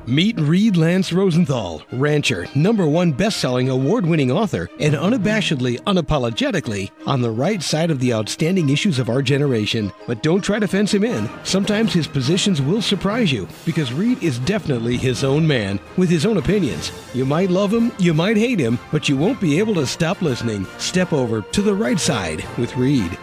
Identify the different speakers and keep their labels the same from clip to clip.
Speaker 1: Meet Reed Lance Rosenthal, rancher, #1 best-selling award-winning author, and unabashedly, unapologetically on the right side of the outstanding issues of our generation. But don't try to fence him in. Sometimes his positions will surprise you, because Reed is definitely his own man, with his own opinions. You might love him, you might hate him, but you won't be able to stop listening. Step over to the right side with Reed.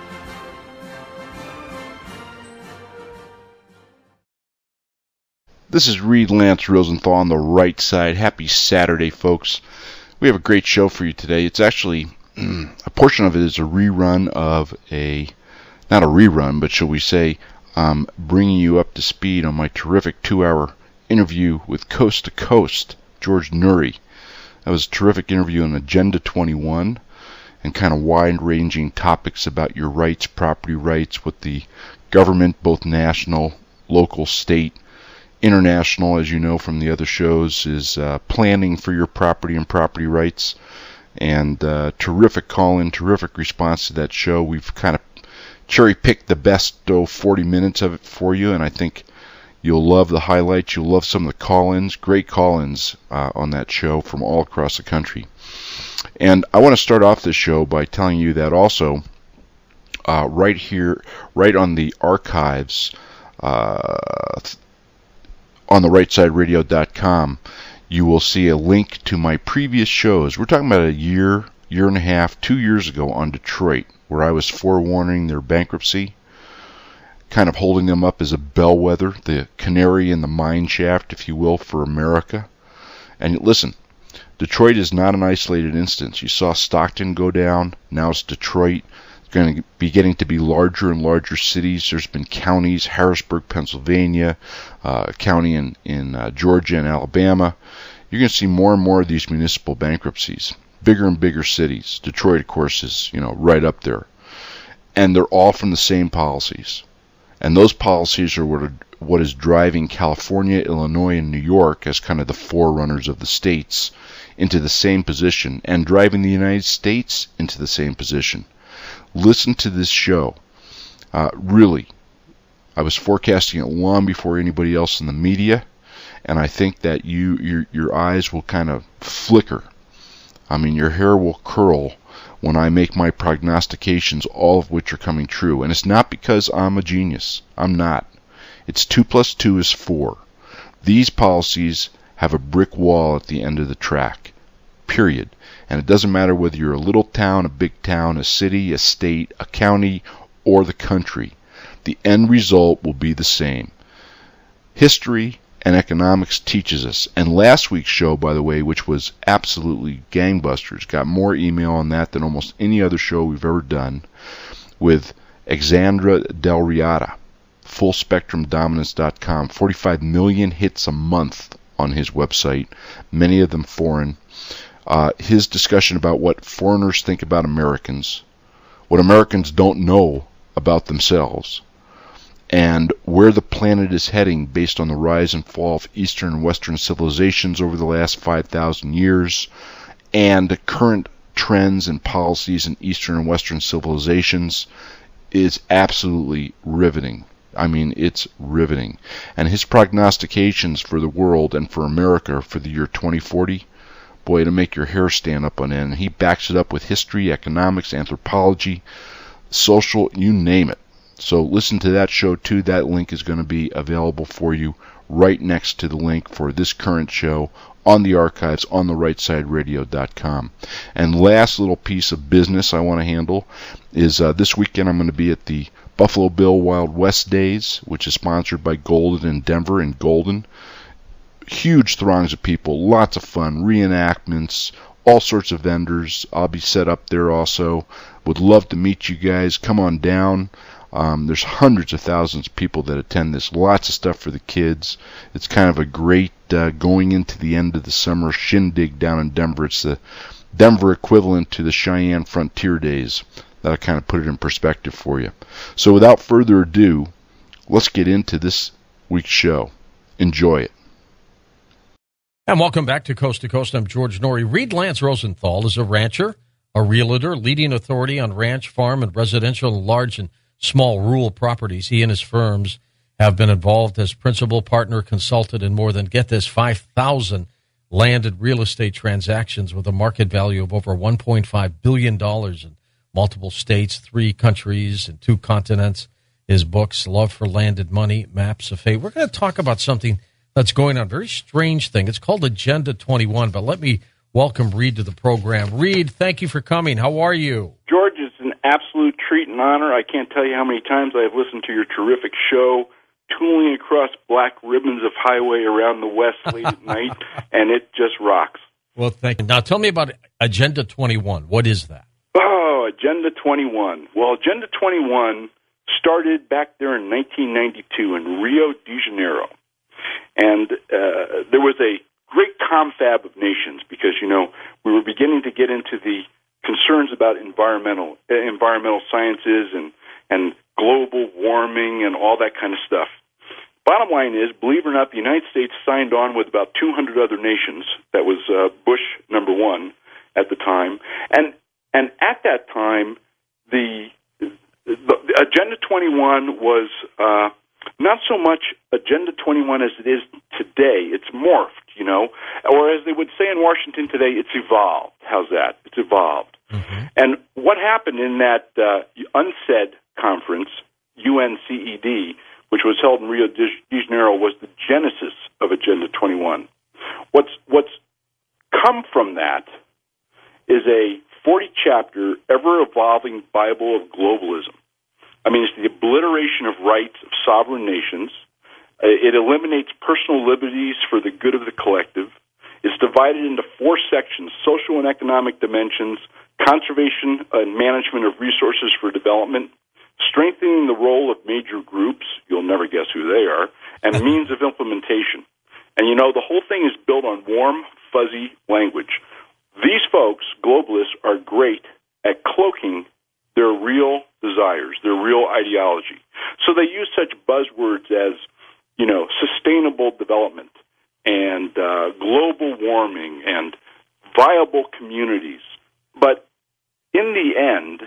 Speaker 2: This is Reed Lance Rosenthal on the right side. Happy Saturday, folks. We have a great show for you today. It's actually, a portion of it is a rerun of not a rerun, but shall we say, bringing you up to speed on my terrific 2-hour interview with Coast to Coast, George Noory. That was a terrific interview on Agenda 21 and kind of wide-ranging topics about your rights, property rights, what the government, both national, local, state, international, as you know from the other shows, is planning for your property and property rights. And terrific call-in, terrific response to that show. We've kind of cherry-picked the best 40 minutes of it for you, and I think you'll love the highlights. You'll love some of the call-ins, great call-ins on that show from all across the country. And I want to start off this show by telling you that also right here, right on the archives, on the rightsideradio.com, you will see a link to my previous shows. We're talking about a year and a half, 2 years ago on Detroit, where I was forewarning their bankruptcy, kind of holding them up as a bellwether, the canary in the mine shaft, if you will, for America. And listen, Detroit is not an isolated instance. You saw Stockton go down, now it's Detroit. Going to be getting to be larger and larger cities. There's been counties, Harrisburg, Pennsylvania, county in Georgia and Alabama. You're going to see more and more of these municipal bankruptcies. Bigger and bigger cities. Detroit, of course, is right up there. And they're all from the same policies. And those policies are what is driving California, Illinois, and New York as kind of the forerunners of the states into the same position, and driving the United States into the same position. Listen to this show. Really, I was forecasting it long before anybody else in the media, and I think that your eyes will kind of flicker. I mean, your hair will curl when I make my prognostications, all of which are coming true. And it's not because I'm a genius. I'm not. It's 2 + 2 is 4. These policies have a brick wall at the end of the track. Period. And it doesn't matter whether you're a little town, a big town, a city, a state, a county, or the country. The end result will be the same. History and economics teaches us. And last week's show, by the way, which was absolutely gangbusters, got more email on that than almost any other show we've ever done, with Alexandra Del Riata, FullSpectrumDominance.com, 45 million hits a month on his website, many of them foreign. His discussion about what foreigners think about Americans, what Americans don't know about themselves, and where the planet is heading based on the rise and fall of Eastern and Western civilizations over the last 5,000 years, and current trends and policies in Eastern and Western civilizations, is absolutely riveting. I mean, it's riveting. And his prognostications for the world and for America for the year 2040, boy, to make your hair stand up on end. He backs it up with history, economics, anthropology, social, you name it. So listen to that show too. That link is going to be available for you right next to the link for this current show on the archives on the rightsideradio.com. And last little piece of business I want to handle is this weekend I'm going to be at the Buffalo Bill Wild West Days, which is sponsored by Golden in Denver and Golden. Huge throngs of people, lots of fun, reenactments, all sorts of vendors. I'll be set up there also. Would love to meet you guys. Come on down. There's hundreds of thousands of people that attend this. Lots of stuff for the kids. It's kind of a great going into the end of the summer shindig down in Denver. It's the Denver equivalent to the Cheyenne Frontier Days. That'll kind of put it in perspective for you. So without further ado, let's get into this week's show. Enjoy it.
Speaker 3: And welcome back to Coast. I'm George Noory. Reed Lance Rosenthal is a rancher, a realtor, leading authority on ranch, farm, and residential and large and small rural properties. He and his firms have been involved as principal partner consultant in more than, get this, 5,000 land and real estate transactions with a market value of over $1.5 billion in multiple states, 3 countries, and 2 continents. His books, Love for Land and Money, Maps of Fate. We're going to talk about something that's going on, a very strange thing. It's called Agenda 21, but let me welcome Reed to the program. Reed, thank you for coming. How are you?
Speaker 4: George, it's an absolute treat and honor. I can't tell you how many times I have listened to your terrific show, tooling across black ribbons of highway around the West late at night, and it just rocks.
Speaker 3: Well, thank you. Now, tell me about Agenda 21. What is that?
Speaker 4: Oh, Agenda 21. Well, Agenda 21 started back there in 1992 in Rio de Janeiro. And there was a great confab of nations because, we were beginning to get into the concerns about environmental sciences and global warming and all that kind of stuff. Bottom line is, believe it or not, the United States signed on with about 200 other nations. That was Bush number 1 at the time. And at that time, the Agenda 21 was not so much Agenda 21 as it is today. It's morphed, or as they would say in Washington today, it's evolved. How's that? It's evolved. Mm-hmm. And what happened in that UNCED conference, UNCED, which was held in Rio de Janeiro, was the genesis of Agenda 21. What's come from that is a 40-chapter, ever-evolving Bible of globalism. I mean, it's the obliteration of rights of sovereign nations. It eliminates personal liberties for the good of the collective. It's divided into 4 sections: social and economic dimensions, conservation and management of resources for development, strengthening the role of major groups, you'll never guess who they are, and means of implementation. And, the whole thing is built on warm, fuzzy language. These folks, globalists, are great at cloaking their real desires, their real ideology. So they use such buzzwords as, sustainable development and global warming and viable communities. But in the end,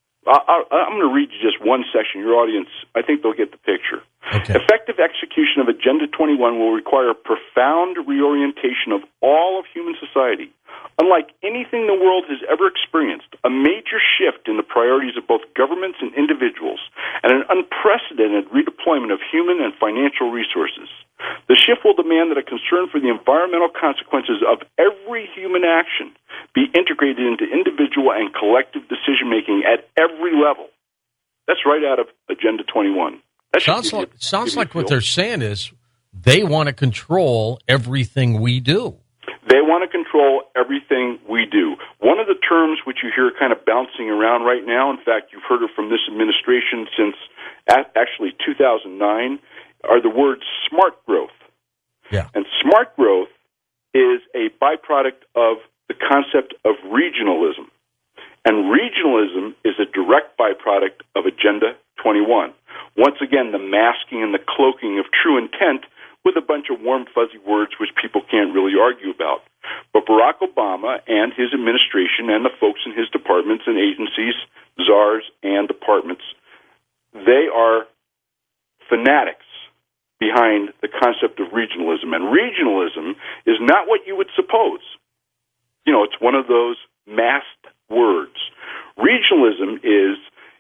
Speaker 4: I'm going to read you just one section. Your audience, I think they'll get the picture. Okay. Effective execution of Agenda 21 will require profound reorientation of all of human society. Unlike anything the world has ever experienced, a major shift in the priorities of both governments and individuals, and an unprecedented redeployment of human and financial resources. The shift will demand that a concern for the environmental consequences of every human action be integrated into individual and collective decision-making at every level. That's right out of Agenda 21.
Speaker 3: Sounds like what they're saying is they want to control everything we do.
Speaker 4: They want to control everything we do. One of the terms which you hear kind of bouncing around right now, in fact, you've heard it from this administration since actually 2009, are the words smart growth.
Speaker 3: Yeah.
Speaker 4: And smart growth is a byproduct of the concept of regionalism. And regionalism is a direct byproduct of Agenda 21. Once again, the masking and the cloaking of true intent with a bunch of warm, fuzzy words which people can't really argue about. But Barack Obama and his administration and the folks in his departments and agencies, czars and departments, they are fanatics behind the concept of regionalism. And regionalism is not what you would suppose. It's one of those masked words. Regionalism is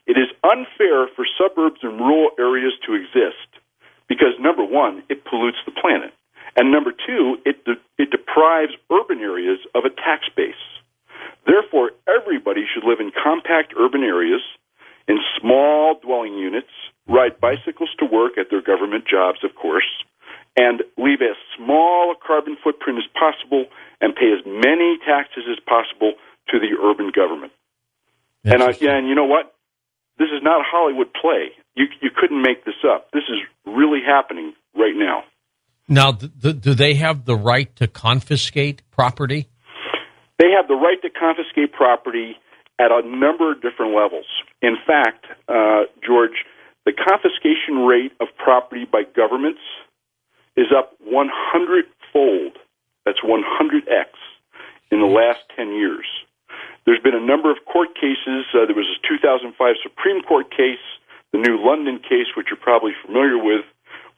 Speaker 4: unfair for suburbs and rural areas to exist because, number one, it pollutes the planet. And number two, it deprives urban areas of a tax base. Therefore, everybody should live in compact urban areas, in small dwelling units, ride bicycles to work at their government jobs, of course, and leave as small a carbon footprint as possible and pay as many taxes as possible to the urban government. And you know what? This is not a Hollywood play. You couldn't make this up. This is really happening right now.
Speaker 3: Now, do they have the right to confiscate property?
Speaker 4: They have the right to confiscate property at a number of different levels. In fact, George, the confiscation rate of property by governments is up 100-fold. That's 100x in the last 10 years. There's been a number of court cases. There was a 2005 Supreme Court case, the new London case, which you're probably familiar with,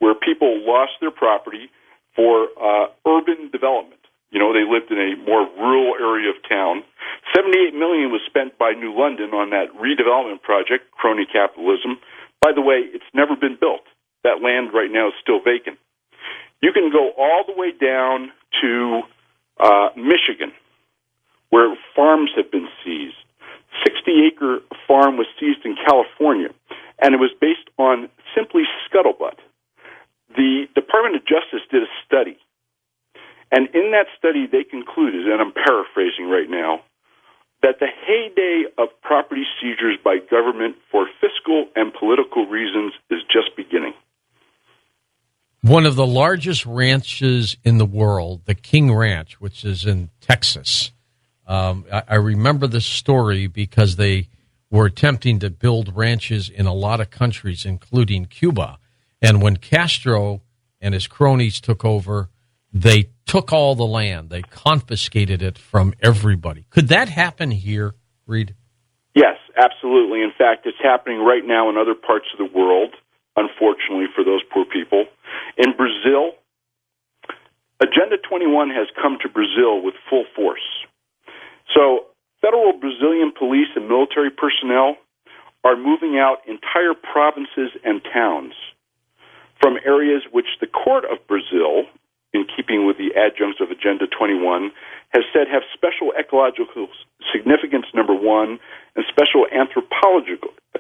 Speaker 4: where people lost their property for urban development. You know, they lived in a more rural area of town. $78 million was spent by New London on that redevelopment project, crony capitalism. By the way, it's never been built. That land right now is still vacant. You can go all the way down to Michigan, where farms have been seized. 60-acre farm was seized in California, and it was based on simply scuttlebutt. The Department of Justice did a study, and in that study they concluded, and I'm paraphrasing right now, that the heyday of property seizures by government for fiscal and political reasons is just beginning.
Speaker 3: One of the largest ranches in the world, the King Ranch, which is in Texas. I remember this story because they were attempting to build ranches in a lot of countries, including Cuba. And when Castro and his cronies took over, they took all the land. They confiscated it from everybody. Could that happen here, Reed?
Speaker 4: Yes, absolutely. In fact, it's happening right now in other parts of the world, unfortunately for those poor people. In Brazil, Agenda 21 has come to Brazil with full force. So federal Brazilian police and military personnel are moving out entire provinces and towns from areas which the court of Brazil, in keeping with the adjuncts of Agenda 21, has said have special ecological significance, number one, and special anthropologic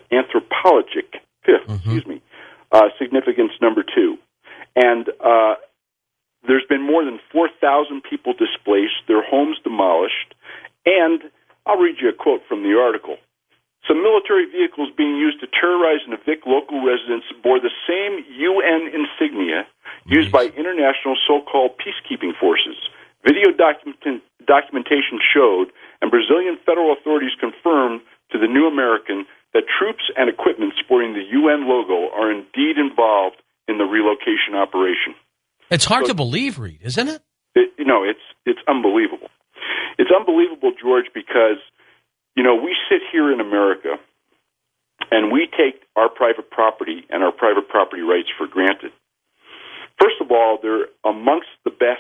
Speaker 4: significance, number two. And there's been more than 4,000 people displaced, their homes demolished, and I'll read you a quote from the article. Some military vehicles being used to terrorize and evict local residents bore the same UN insignia used by international so-called peacekeeping forces. Video documentation showed, and Brazilian federal authorities confirmed to the New American, that troops and equipment sporting the UN logo are indeed involved in the relocation operation.
Speaker 3: It's hard to believe, Reed, isn't it?
Speaker 4: It's unbelievable. It's unbelievable, George, because, we sit here in America and we take our private property and our private property rights for granted. First of all, they're amongst the best,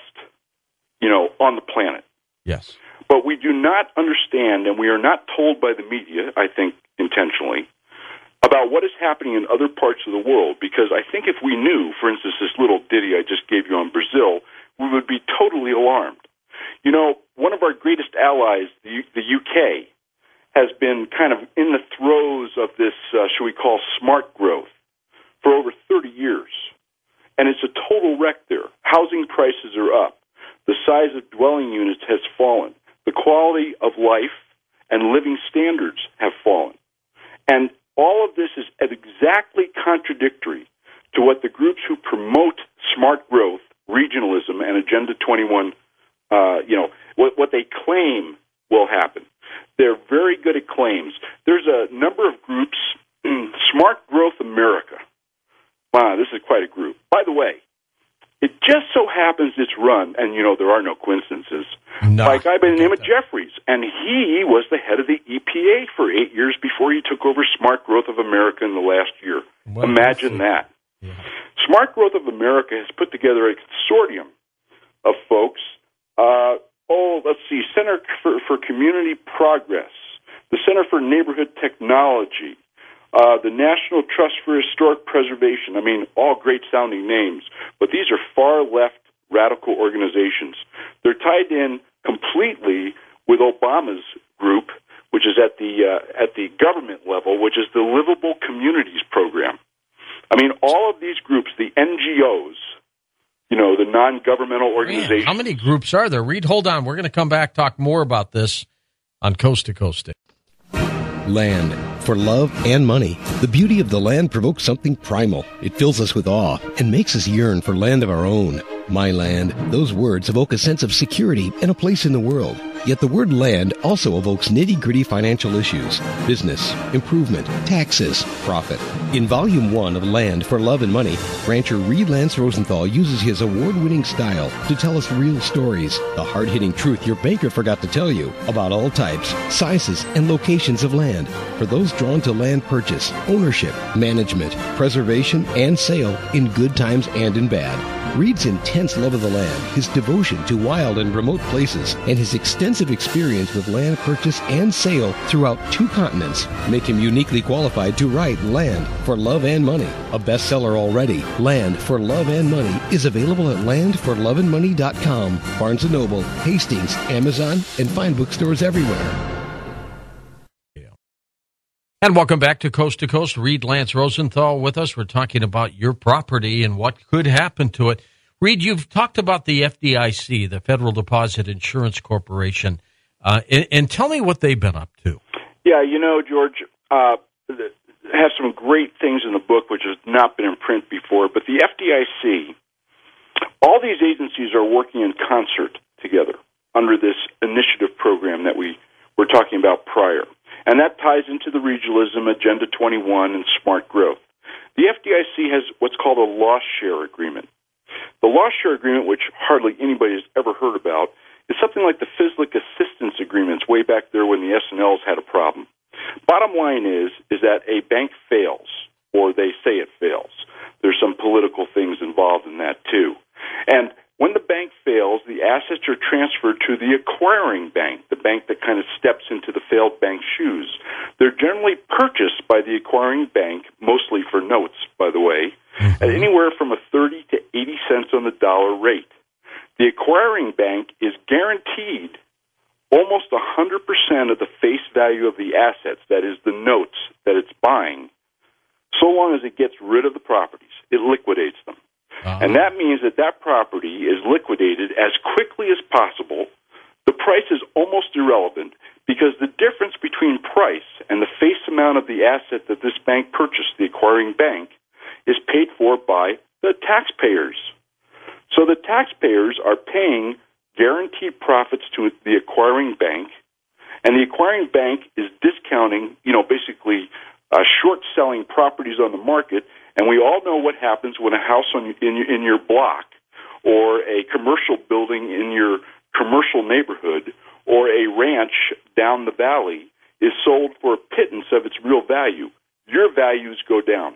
Speaker 4: on the planet.
Speaker 3: Yes.
Speaker 4: But we do not understand, and we are not told by the media, I think intentionally, about what is happening in other parts of the world. Because I think if we knew, for instance, this little ditty I just gave you on Brazil, we would be totally alarmed. One of our greatest allies, the UK, has been kind of in the throes of this, shall we call, smart growth for over 30 years. And it's a total wreck there. Housing prices are up. The size of dwelling units has fallen. The quality of life and living standards have fallen. And all of this is exactly contradictory to what the groups who promote smart growth, regionalism, and Agenda 21, what they claim will happen. They're very good at claims. There's a number of groups, Smart Growth America. Wow, this is quite a group. By the way, it just so happens it's run, and there are no coincidences, by a guy by the name of Jeffries. And he was the head of the EPA for 8 years before he took over Smart Growth of America in the last year. Well, imagine that. Yeah. Smart Growth of America has put together a consortium of folks. Center for Community Progress, the Center for Neighborhood Technology, the National Trust for Historic Preservation. I mean, all great-sounding names, but these are far-left radical organizations. They're tied in completely with Obama's group, which is at the government level, which is the Livable Communities Program. I mean, all of these groups, the NGOs, the non-governmental organizations.
Speaker 3: Man, how many groups are there? Reed, hold on. We're going to come back, talk more about this on Coast to Coast Day.
Speaker 1: Land. For love and money, the beauty of the land provokes something primal. It fills us with awe and makes us yearn for land of our own. My land, those words evoke a sense of security and a place in the world. Yet the word land also evokes nitty-gritty financial issues, business, improvement, taxes, profit. In Volume 1 of Land for Love and Money, rancher Reed Lance Rosenthal uses his award-winning style to tell us real stories, the hard-hitting truth your banker forgot to tell you about all types, sizes, and locations of land. For those drawn to land purchase, ownership, management, preservation, and sale in good times and in bad. Reed's intense love of the land, his devotion to wild and remote places, and his extensive experience with land purchase and sale throughout 2 continents make him uniquely qualified to write Land for Love and Money. A bestseller already, Land for Love and Money is available at landforloveandmoney.com, Barnes & Noble, Hastings, Amazon, and fine bookstores everywhere.
Speaker 3: And welcome back to Coast, Reed Lance Rosenthal with us. We're talking about your property and what could happen to it. Reed, you've talked about the FDIC, the Federal Deposit Insurance Corporation, and tell me what they've been up to.
Speaker 4: Yeah, George, has some great things in the book which has not been in print before, but the FDIC, all these agencies are working in concert together under this initiative program that we were talking about prior. And that ties into the regionalism, Agenda 21, and smart growth. The FDIC has what's called a loss share agreement. The loss share agreement, which hardly anybody has ever heard about, is something like the FISLIC assistance agreements way back there when the S&Ls had a problem. Bottom line is that a bank fails, or they say it fails. There's some political things involved in that, too. And when the bank fails, the assets are transferred to the acquiring bank, the bank that kind of steps into the failed bank's shoes. They're generally purchased by the acquiring bank, mostly for notes, by the way, at anywhere from a 30 to 80 cents on the dollar rate. The acquiring bank is guaranteed almost 100% of the face value of the assets, that is, the notes that it's buying, so long as it gets rid of the properties. It liquidates them. And that means that property is liquidated as quickly as possible. The price is almost irrelevant because the difference between price and the face amount of the asset that this bank purchased, the acquiring bank, is paid for by the taxpayers. So the taxpayers are paying guaranteed profits to the acquiring bank, and the acquiring bank is discounting, basically short-selling properties on the market. And we all know what happens when a house in your block or a commercial building in your commercial neighborhood or a ranch down the valley is sold for a pittance of its real value. Your values go down.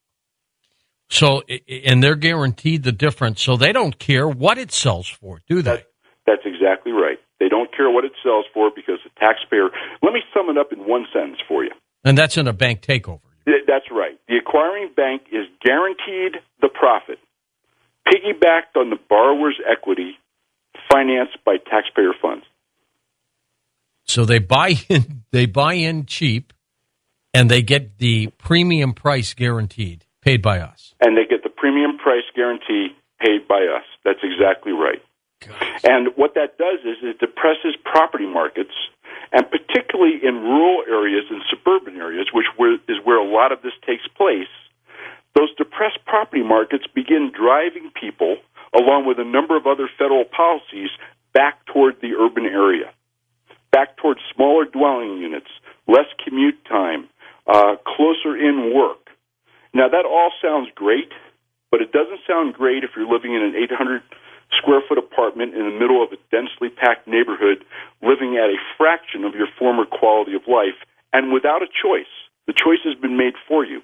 Speaker 3: So, and they're guaranteed the difference, so they don't care what it sells for, do they?
Speaker 4: That's exactly right. They don't care what it sells for because the taxpayer... Let me sum it up in one sentence for you.
Speaker 3: And that's in a bank takeover.
Speaker 4: That's right. The acquiring bank is guaranteed the profit, piggybacked on the borrower's equity, financed by taxpayer funds.
Speaker 3: So they buy in cheap, and they get the premium price guaranteed, paid by us.
Speaker 4: And they get the premium price guarantee paid by us. That's exactly right. Gosh. And what that does is it depresses property markets, and particularly in rural areas and suburban areas, which is where a lot of this takes place, those depressed property markets begin driving people, along with a number of other federal policies, back toward the urban area, back towards smaller dwelling units, less commute time, closer in work. Now, that all sounds great, but it doesn't sound great if you're living in an 800-square-foot apartment in the middle of a densely packed neighborhood, living at a fraction of your former quality of life, and without a choice. The choice has been made for you.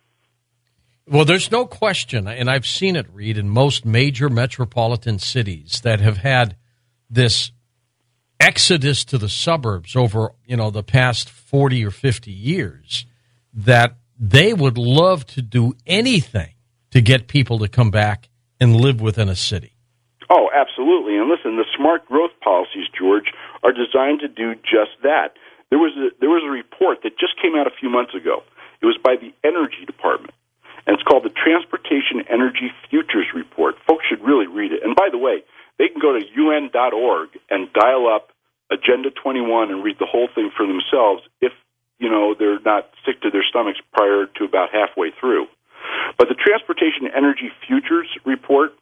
Speaker 3: Well, there's no question, and I've seen it, Reed, in most major metropolitan cities that have had this exodus to the suburbs over, the past 40 or 50 years, that they would love to do anything to get people to come back and live within a city.
Speaker 4: Oh, absolutely. And listen, the smart growth policies, George, are designed to do just that. There was a report that just came out a few months ago. It was by the Energy Department, and it's called the Transportation Energy Futures Report. Folks should really read it. And by the way, they can go to UN.org and dial up Agenda 21 and read the whole thing for themselves if, they're not sick to their stomachs prior to about halfway through. But the Transportation Energy Futures Report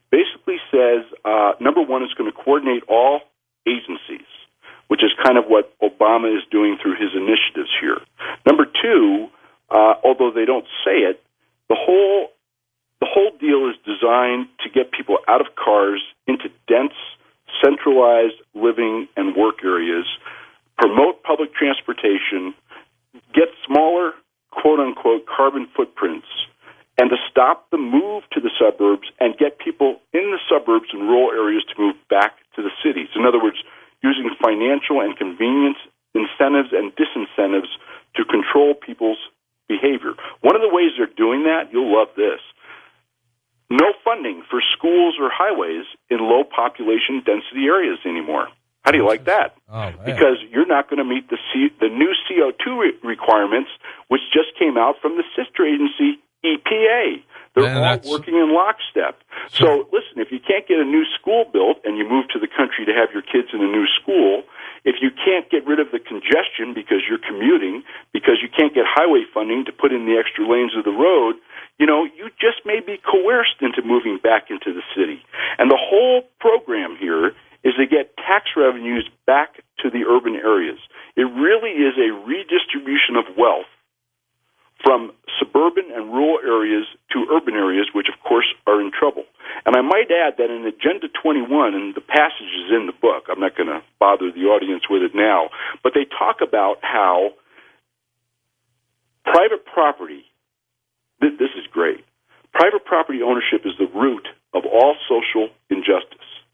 Speaker 4: basically says, number one, it's going to coordinate all agencies, which is kind of what Obama is doing through his initiatives here. Number two, although they don't say it, the whole deal is designed to get people out of cars into dense, centralized living and work areas, promote public transportation, get smaller, quote-unquote, carbon footprints, and to stop the move to the suburbs and get people in the suburbs and rural areas to move back to the cities. In other words, using financial and convenience incentives and disincentives to control people's behavior. One of the ways they're doing that, you'll love this, no funding for schools or highways in low population density areas anymore. How do you like that?
Speaker 3: Oh,
Speaker 4: because you're not going to meet the new CO2 requirements, which just came out from the sister agency, EPA. They're all working in lockstep. So, listen, if you can't get a new school built and you move to the country to have your kids in a new school, if you can't get rid of the congestion because you're commuting, because you can't get highway funding to put in the extra lanes of the road, you just may be coerced into moving back into the city. And the whole program here is to get tax revenues back to the urban areas. It really is a redistribution of wealth from suburban and rural areas to urban areas, which, of course, are in trouble. And I might add that in Agenda 21, and the passage is in the book, I'm not going to bother the audience with it now, but they talk about how private property, this is great, private property ownership is the root of all social injustice.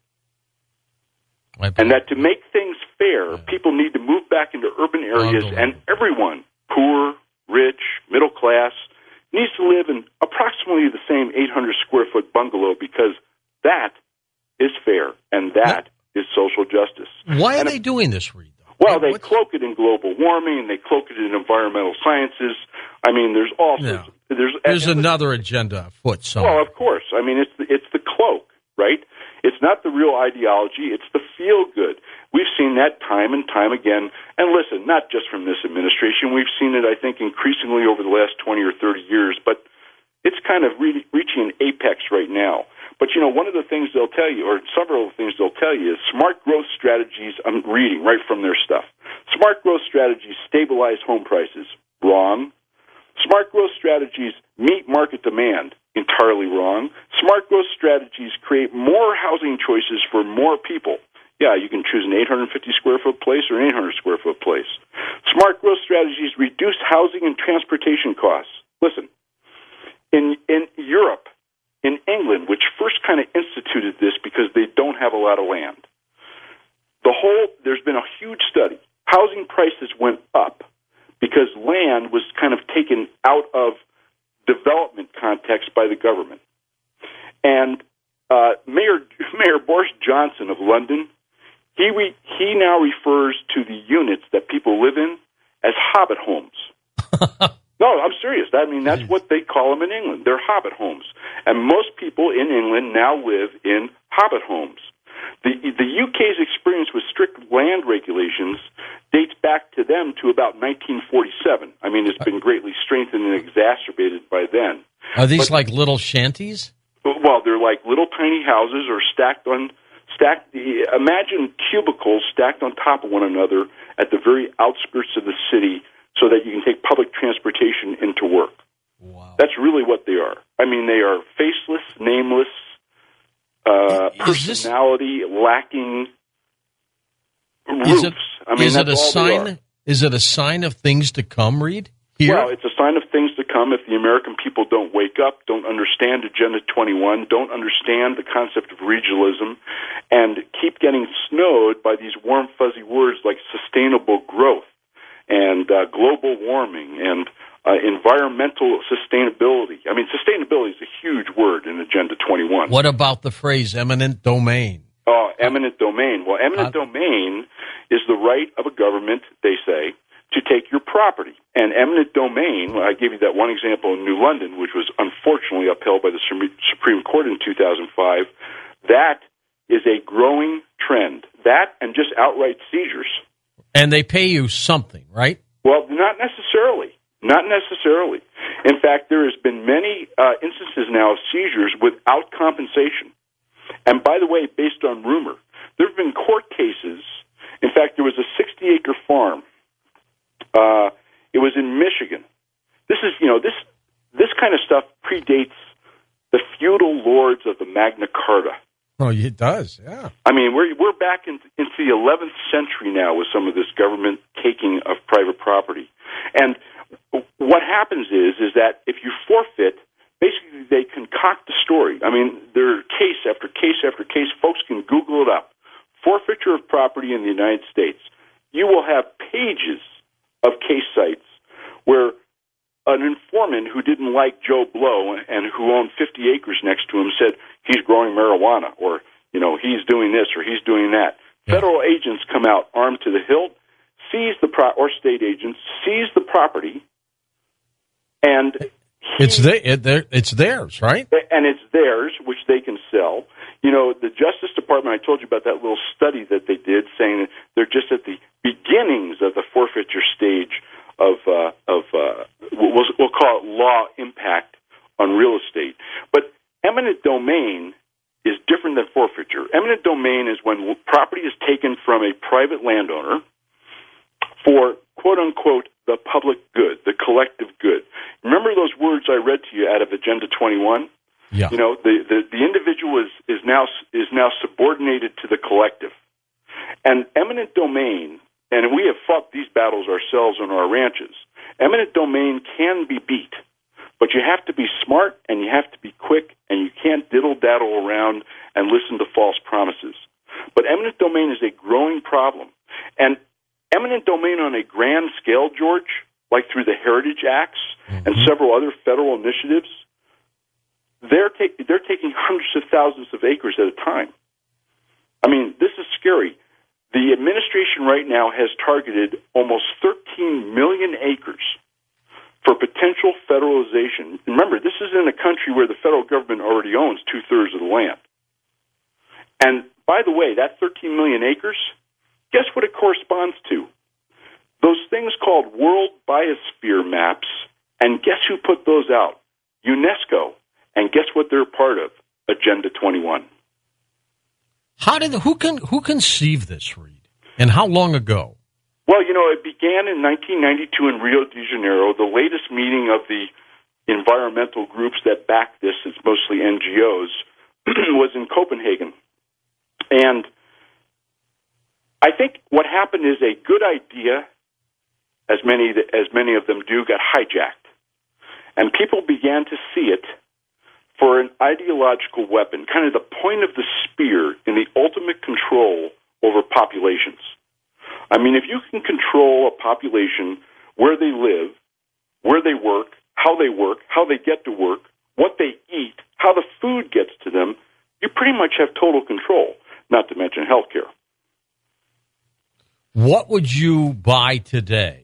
Speaker 4: And that to make things fair, people need to move back into urban areas, and everyone, poor, rich, middle class, needs to live in approximately the same 800-square-foot bungalow because that is fair, and that is social justice.
Speaker 3: Why are they doing this, Reed?
Speaker 4: Well, they cloak it in global warming, and they cloak it in environmental sciences. I mean, there's all sorts. There's
Speaker 3: another agenda afoot somewhere.
Speaker 4: Well, of course. I mean, it's the cloak, right? It's not the real ideology. It's the feel-good. We've seen that time and time again. And listen, not just from this administration. We've seen it, I think, increasingly over the last 20 or 30 years. But it's kind of reaching an apex right now. But, one of the things they'll tell you, or several of the things they'll tell you, is smart growth strategies. I'm reading right from their stuff. Smart growth strategies stabilize home prices. Wrong. Smart growth strategies meet market demand. Entirely wrong. Smart growth strategies create more housing choices for more people. Yeah, you can choose an 850-square-foot place or an 800-square-foot place. Smart growth strategies reduce housing and transportation costs. Listen, in Europe, in England, which first kind of instituted this because they don't have a lot of land, there's been a huge study. Housing prices went up because land was kind of taken out of development context by the government. And Mayor Boris Johnson of London, he now refers to the units that people live in as hobbit homes. No, I'm serious. I mean, that's what they call them in England. They're hobbit homes. And most people in England now live in hobbit homes. The UK's experience with strict land regulations dates back to them to about 1947. I mean, it's been greatly strengthened and exacerbated by then.
Speaker 3: Are these like little shanties?
Speaker 4: Well, they're like little tiny houses or imagine cubicles stacked on top of one another at the very outskirts of the city so that you can take public transportation into work. Wow. That's really what they are. I mean, they are faceless, nameless, personality lacking roofs.
Speaker 3: Is it a sign? Is it a sign of things to come, Reed? Here?
Speaker 4: Well, it's a sign of things to come if the American people don't wake up, don't understand Agenda 21, don't understand the concept of regionalism, and keep getting snowed by these warm, fuzzy words like sustainable growth and global warming and environmental sustainability. I mean, sustainability is a huge word in Agenda 21.
Speaker 3: What about the phrase eminent domain?
Speaker 4: Oh, eminent domain. Well, eminent domain is the right of a government, they say, to take your property. And eminent domain, I gave you that one example in New London, which was unfortunately upheld by the Supreme Court in 2005. That is a growing trend. That and just outright seizures.
Speaker 3: And they pay you something, right?
Speaker 4: Well, not necessarily. Not necessarily. In fact, there has been many instances now of seizures without compensation. And by the way, based on rumor, there have been court cases. In fact, there was a 60-acre farm. It was in Michigan. This is, this kind of stuff predates the feudal lords of the Magna Carta.
Speaker 3: Oh, it does, yeah.
Speaker 4: I mean, we're back into the 11th century now with some of this government taking of private property. And what happens is that if you forfeit, basically they concoct a story. I mean, there are case after case after case. Folks can Google it up. Forfeiture of property in the United States. You will have pages of case sites where an informant who didn't like Joe Blow and who owned 50 acres next to him said he's growing marijuana, or he's doing this or he's doing that. Yeah. Federal agents come out armed to the hilt, seize the or state agents seize the property, and
Speaker 3: it's theirs, right?
Speaker 4: And it's theirs, which they can sell. The Justice Department, I told you about that little study that they did, saying that they're just at the beginnings of the forfeiture stage of we'll call it law impact on real estate. But eminent domain is different than forfeiture. Eminent domain is when property is taken from a private landowner for, quote unquote, the public good, the collective good. Remember those words I read to you out of Agenda 21?
Speaker 3: Yeah.
Speaker 4: The individual is now subordinated to the collective. And eminent domain, and we have fought these battles ourselves on our ranches, eminent domain can be beat, but you have to be smart and you have to be quick, and you can't diddle-daddle around and listen to false promises. But eminent domain is a growing problem. And eminent domain on a grand scale, George, like through the Heritage Acts and several other federal initiatives, they're taking hundreds of thousands of acres at a time. I mean, this is scary. The administration right now has targeted almost 13 million acres for potential federalization. Remember, this is in a country where the federal government already owns 2/3 of the land. And by the way, that 13 million acres, guess what it corresponds to? Those things called World Biosphere Maps, and guess who put those out? UNESCO. And guess what they're part of? Agenda 21.
Speaker 3: Who conceived this, Reed? And how long ago?
Speaker 4: Well, it began in 1992 in Rio de Janeiro. The latest meeting of the environmental groups that back this, it's mostly NGOs, was in Copenhagen. And I think what happened is a good idea, as many of them do, got hijacked. And people began to see it for an ideological weapon, kind of the point of the spear in the ultimate control over populations. I mean, if you can control a population where they live, where they work, how they get to work, what they eat, how the food gets to them, you pretty much have total control, not to mention health care.
Speaker 3: What would you buy today?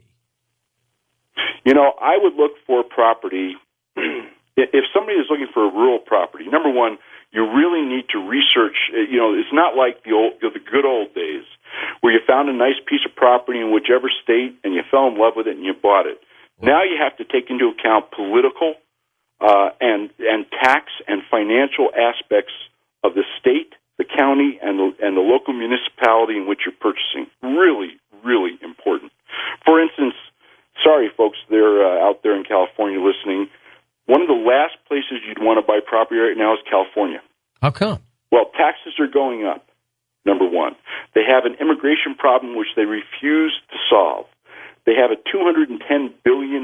Speaker 4: I would look for property. If somebody is looking for a rural property, number one, you really need to research. It's not like the good old days where you found a nice piece of property in whichever state and you fell in love with it and you bought it. Now you have to take into account political and tax and financial aspects of the state, the county, and the local municipality in which you're purchasing. Really, really important. For instance, sorry folks, they're out there in California listening. One of the last places you'd want to buy property right now is California.
Speaker 3: How come?
Speaker 4: Well, taxes are going up, number one. They have an immigration problem which they refuse to solve. They have a $210 billion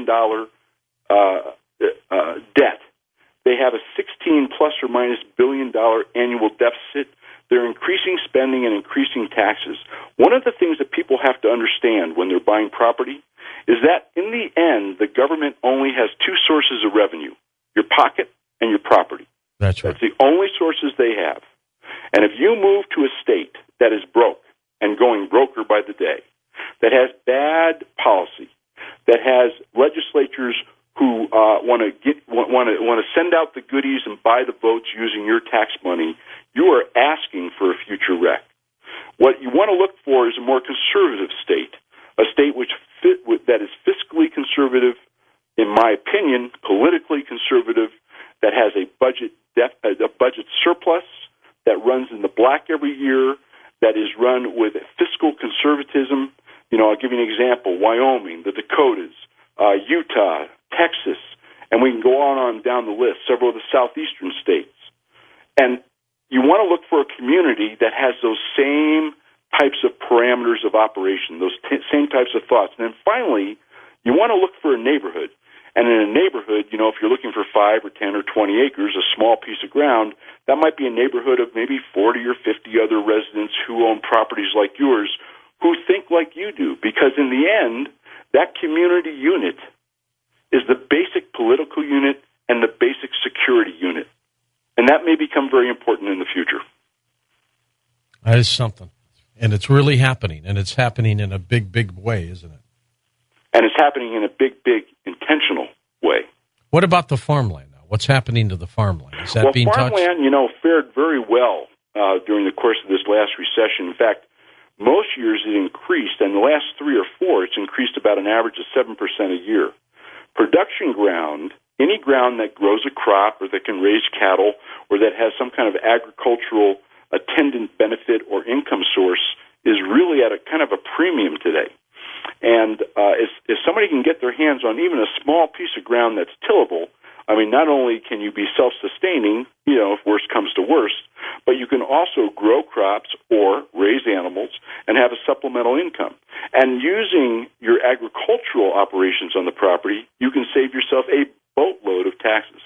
Speaker 4: debt. They have a $16 plus or minus billion annual deficit. They're increasing spending and increasing taxes. One of the things that people have to understand when they're buying property is that in the end, the government only has two sources of revenue, your pocket and your property.
Speaker 3: That's right.
Speaker 4: That's the only sources they have. And if you move to a state that is broke and going broker by the day, that has bad policy, that has legislatures who want to send out the goodies and buy the votes using your tax money, you are asking for a future wreck. What you want to look for is a more conservative state, a state that is fiscally conservative, in my opinion, politically conservative, that has a budget surplus, that runs in black every year, that is run with fiscal conservatism. I'll give you an example. Wyoming, the Dakotas, Utah, Texas, and we can go on down the list, several of the southeastern states. And you want to look for a community that has those same types of parameters of operation, those same types of thoughts. And then finally, you want to look for a neighborhood. And in a neighborhood, if you're looking for 5 or 10 or 20 acres, a small piece of ground, that might be a neighborhood of maybe 40 or 50 other residents who own properties like yours, who think like you do. Because in the end, that community unit is the basic political unit and the basic security unit. And that may become very important in the future.
Speaker 3: That is something. And it's really happening. And it's happening in a big, big way, isn't it?
Speaker 4: And it's happening in a big, big intentional way.
Speaker 3: What about the farmland now? What's happening to the farmland? Is that being touched?
Speaker 4: Well, farmland, fared very well during the course of this last recession. In fact, most years it increased, and the last 3 or 4, it's increased about an average of 7% a year. Production ground, any ground that grows a crop or that can raise cattle or that has some kind of agricultural attendant benefit or income source, is really at a kind of a premium today. And if somebody can get their hands on even a small piece of ground that's tillable, not only can you be self-sustaining, if worse comes to worse, but you can also grow crops or raise animals and have a supplemental income. And using your agricultural operations on the property, you can save yourself a boatload of taxes.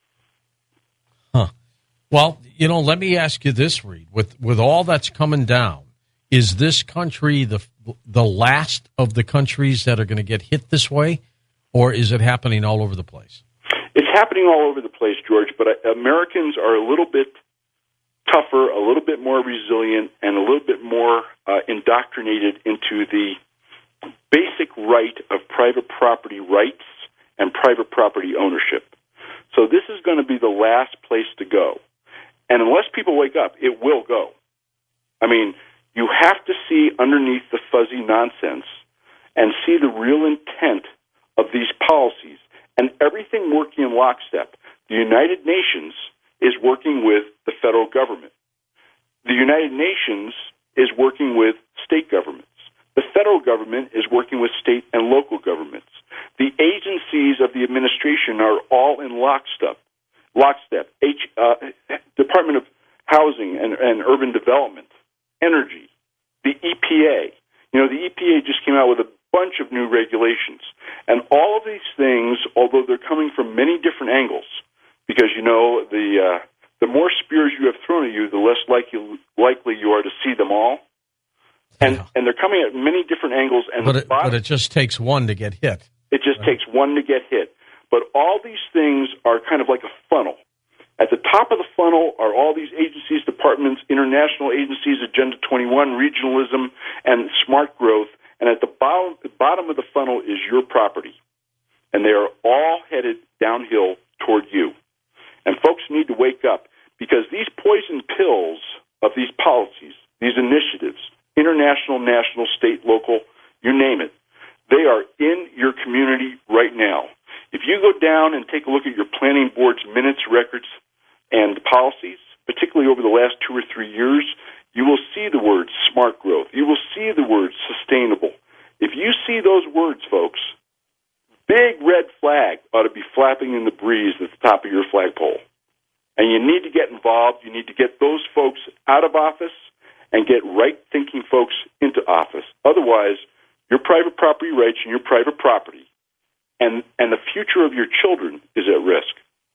Speaker 3: Huh. Well, let me ask you this, Reed. With all that's coming down, is this country the last of the countries that are going to get hit this way, or is it happening all over the place?
Speaker 4: It's happening all over the place, George, but Americans are a little bit tougher, a little bit more resilient, and a little bit more indoctrinated into the basic right of private property rights and private property ownership. So this is going to be the last place to go. And unless people wake up, it will go. You have to see underneath the fuzzy nonsense and see the real intent of these policies, and everything working in lockstep. The United Nations is working with the federal government. The United Nations is working with state governments. The federal government is working with state and local governments. The agencies of the administration are all in lockstep. Department of Housing and Urban Development, Energy, the EPA. The EPA just came out with a bunch of new regulations. And all of these things, although they're coming from many different angles, because, the more spears you have thrown at you, the less likely you are to see them all. And they're coming at many different angles. And
Speaker 3: but it just takes one to get hit.
Speaker 4: It just takes one to get hit. But all these things are kind of like a funnel. At the top of the funnel are all these agencies, departments, international agencies, Agenda 21, regionalism, and smart growth. And at the bottom of the funnel is your property. And they are all headed downhill toward you. And folks need to wake up, because these poison pills of these policies, these initiatives, international, national, state, local, you name it, they are in your community right now. If you go down and take a look at your planning board's minutes, records, and policies, particularly over the last 2 or 3 years, you will see the words smart growth. You will see the words sustainable. If you see those words, folks, big red flag ought to be flapping in the breeze at the top of your flagpole. And you need to get involved. You need to get those folks out of office and get right-thinking folks into office. Otherwise, your private property rights and your private property and the future of your children is at risk.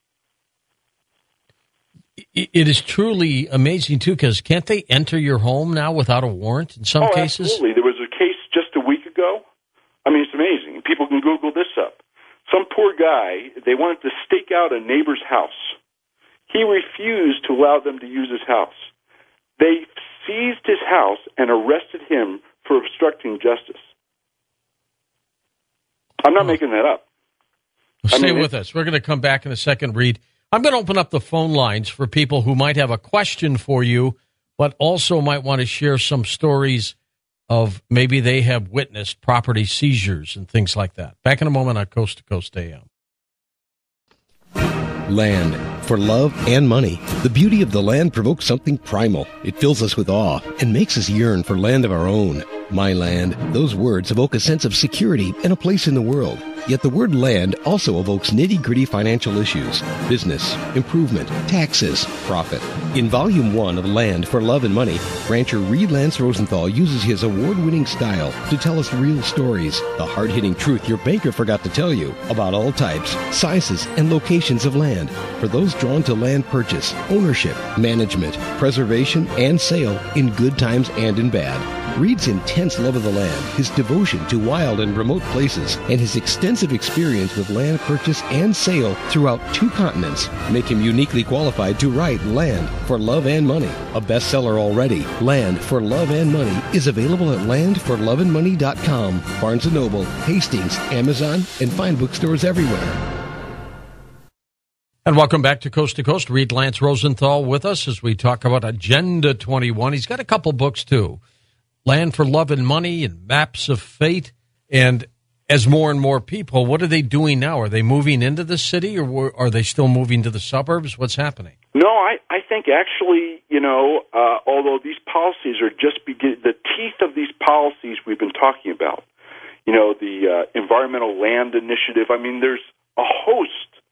Speaker 3: It is truly amazing, too, because can't they enter your home now without a warrant in some cases?
Speaker 4: Absolutely. There was a case just a week ago. It's amazing. People can Google this up. Some poor guy, they wanted to stake out a neighbor's house. He refused to allow them to use his house. They seized his house and arrested him for obstructing justice. I'm not making that up.
Speaker 3: Stay with us. We're going to come back in a second, Reed. I'm going to open up the phone lines for people who might have a question for you, but also might want to share some stories of maybe they have witnessed property seizures and things like that. Back in a moment on Coast to Coast AM.
Speaker 1: Land, for love and money. The beauty of the land provokes something primal. It fills us with awe and makes us yearn for land of our own. My land, those words evoke a sense of security and a place in the world. Yet the word land also evokes nitty-gritty financial issues, business, improvement, taxes, profit. In Volume 1 of Land for Love and Money, rancher Reed Lance Rosenthal uses his award-winning style to tell us real stories, the hard-hitting truth your banker forgot to tell you about all types, sizes, and locations of land for those drawn to land purchase, ownership, management, preservation, and sale in good times and in bad. Reed's intense love of the land, his devotion to wild and remote places, and his extensive experience with land purchase and sale throughout 2 continents make him uniquely qualified to write Land for Love and Money. A bestseller already, Land for Love and Money is available at landforloveandmoney.com, Barnes & Noble, Hastings, Amazon, and fine bookstores everywhere.
Speaker 3: And welcome back to Coast, Reed Lance Rosenthal with us as we talk about Agenda 21. He's got a couple books, too. Land for Love and Money and Maps of Fate. And as more and more people, what are they doing now? Are they moving into the city, or are they still moving to the suburbs? What's happening?
Speaker 4: No, I think actually, although these policies are just the teeth of these policies we've been talking about, the Environmental Land Initiative, I mean, there's a host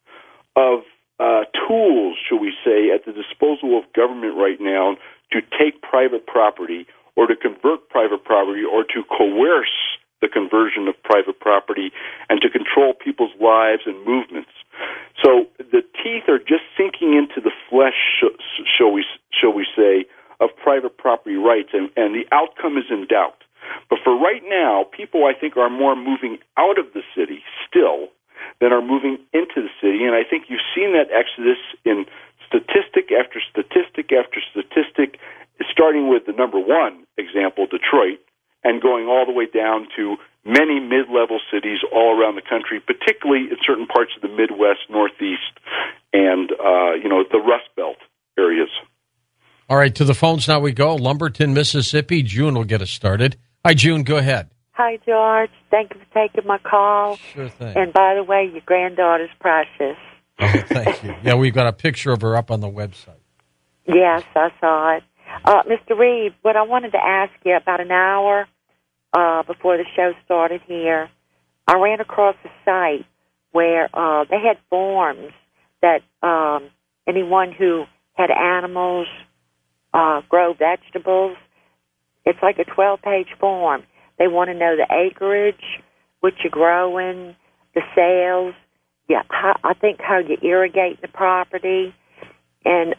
Speaker 4: of tools, shall we say, at the disposal of government right now to take private property or to convert private property or to coerce the conversion of private property and to control people's lives and movements. So the teeth are just sinking into the flesh, shall we say, of private property rights, and the outcome is in doubt. But for right now, people, I think, are more moving out of the city still than are moving into the city, and I think you've seen that exodus in statistic after statistic after statistic, starting with the number one example, Detroit, and going all the way down to many mid-level cities all around the country, particularly in certain parts of the Midwest, Northeast, and the Rust Belt areas.
Speaker 3: All right, to the phones now we go. Lumberton, Mississippi. June will get us started. Hi, June. Go ahead.
Speaker 5: Hi, George. Thank you for taking my call.
Speaker 3: Sure thing.
Speaker 5: And by the way, your granddaughter's precious.
Speaker 3: Oh, thank you. Yeah, we've got a picture of her up on the website.
Speaker 5: Yes, I saw it. Mr. Reed, what I wanted to ask you, about an hour before the show started here, I ran across a site where they had forms that anyone who had animals, grow vegetables, it's like a 12-page form. They want to know the acreage, what you're growing, the sales, I think how you irrigate the property, and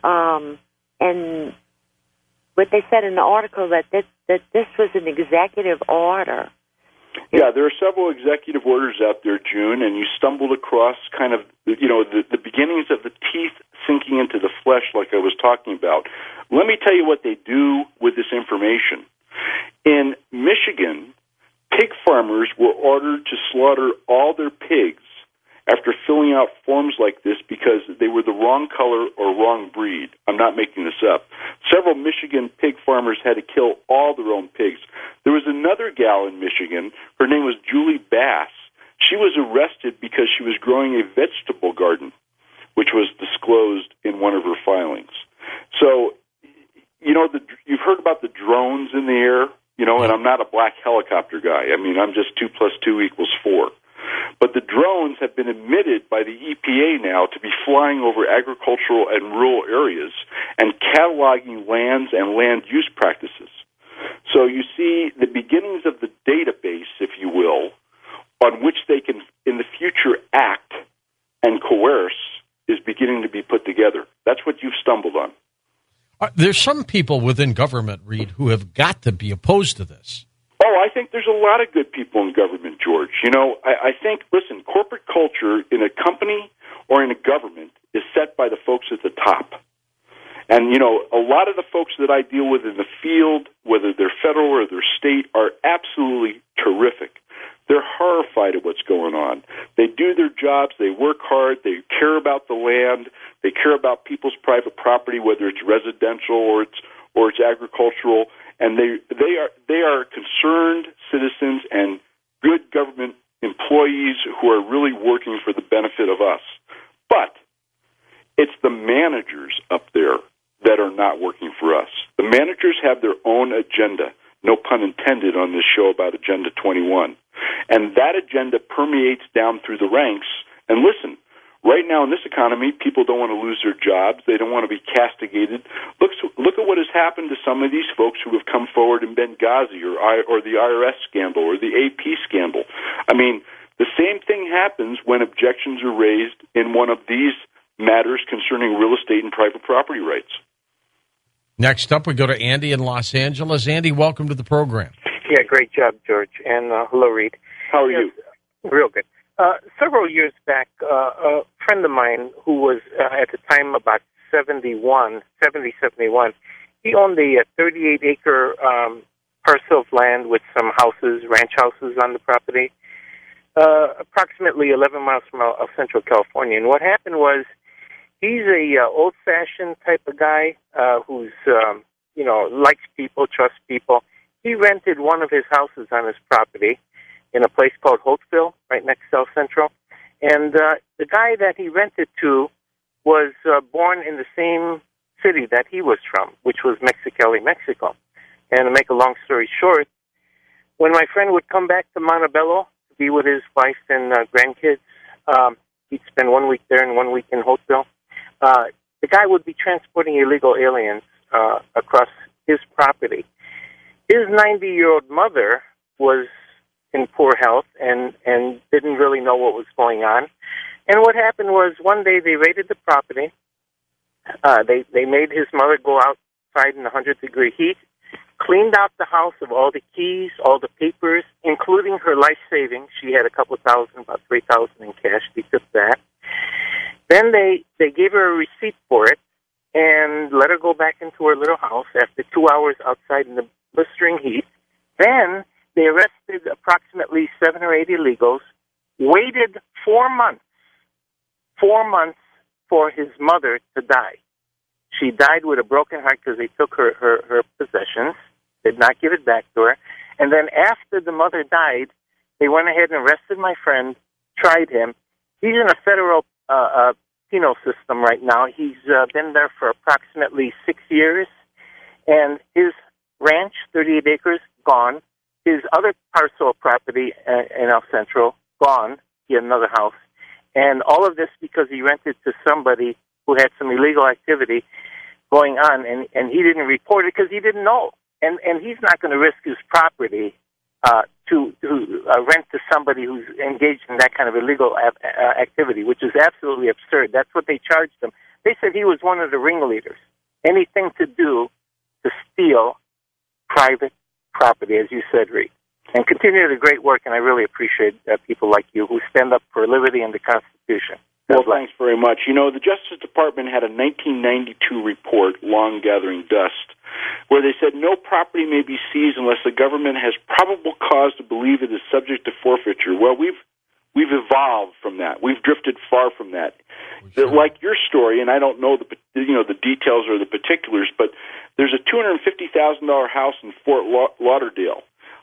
Speaker 5: what they said in the article that this was an executive order.
Speaker 4: Yeah, there are several executive orders out there, June, and you stumbled across kind of, the beginnings of the teeth sinking into the flesh like I was talking about. Let me tell you what they do with this information. In Michigan, pig farmers were ordered to slaughter all their pigs after filling out forms like this because they were the wrong color or wrong breed. I'm not making this up. Several Michigan pig farmers had to kill all their own pigs. There was another gal in Michigan. Her name was Julie Bass. She was arrested because she was growing a vegetable garden, which was disclosed in one of her filings. So, you've heard about the drones in the air, and I'm not a black helicopter guy. I mean, I'm just 2 + 2 = 4. But the drones have been admitted by the EPA now to be flying over agricultural and rural areas and cataloging lands and land use practices. So you see the beginnings of the database, if you will, on which they can, in the future, act and coerce is beginning to be put together. That's what you've stumbled on.
Speaker 3: There's some people within government, Reed, who have got to be opposed to this.
Speaker 4: Oh, I think there's a lot of good people in government, George. I think, listen, corporate culture in a company or in a government is set by the folks at the top. And, a lot of the folks that I deal with in the field, whether they're federal or they're state, are absolutely terrific. They're horrified at what's going on. They do their jobs. They work hard. They care about the land. They care about people's private property, whether it's residential or it's agricultural. And they are concerned citizens and good government employees who are really working for the benefit of us. But It's the managers up there that are not working for us. The managers have their own agenda, no pun intended on this show about Agenda 21. And that agenda permeates down through the ranks. And listen, right now in this economy, people don't want to lose their jobs. They don't want to be castigated. Look at what has happened to some of these folks who have come forward in Benghazi or the IRS scandal or the AP scandal. I mean, the same thing happens when objections are raised in one of these matters concerning real estate and private property rights.
Speaker 3: Next up, we go to Andy in Los Angeles. Andy, welcome to the program.
Speaker 6: Yeah, great job, George. And hello, Reed.
Speaker 4: How are you?
Speaker 6: Real good. Several years back, a friend of mine who was at the time about 71, he owned a 38-acre parcel of land with some houses, ranch houses on the property, approximately 11 miles from Central California. And what happened was he's a old-fashioned type of guy who's, likes people, trusts people. He rented one of his houses on his property in a place called Holtville, right next to South Central. And the guy that he rented to was born in the same city that he was from, which was Mexicali, Mexico. And to make a long story short, when my friend would come back to Montebello to be with his wife and grandkids, he'd spend 1 week there and 1 week in Holtville. The guy would be transporting illegal aliens across his property. His 90-year-old mother was in poor health and didn't really know what was going on. And what happened was one day they raided the property. They made his mother go outside in 100-degree heat, cleaned out the house of all the keys, all the papers, including her life savings. She had a couple thousand, about $3,000 in cash. They took that. Then they gave her a receipt for it and let her go back into her little house after 2 hours outside in the blistering heat. Then they arrested approximately 7 or 8 illegals, waited 4 months for his mother to die. She died with a broken heart because they took her possessions, did not give it back to her. And then after the mother died, they went ahead and arrested my friend, tried him. He's in a federal penal system right now. He's been there for approximately 6 years. And his ranch, 38 acres, gone. His other parcel of property in El Centro, gone. He had another house. And all of this because he rented to somebody who had some illegal activity going on, and he didn't report it because he didn't know. And he's not going to risk his property to rent to somebody who's engaged in that kind of illegal activity, which is absolutely absurd. That's what they charged him. They said he was one of the ringleaders. Anything to do to steal private property, as you said, Reed. And continue the great work, and I really appreciate people like you who stand up for liberty and the Constitution.
Speaker 4: Well, thanks very much. You know, the Justice Department had a 1992 report, Long Gathering Dust, where they said no property may be seized unless the government has probable cause to believe it is subject to forfeiture. Well, we've evolved from that. We've drifted far from that. Like your story, and I don't know the details or the particulars, but there's a $250,000 house in Fort Lauderdale.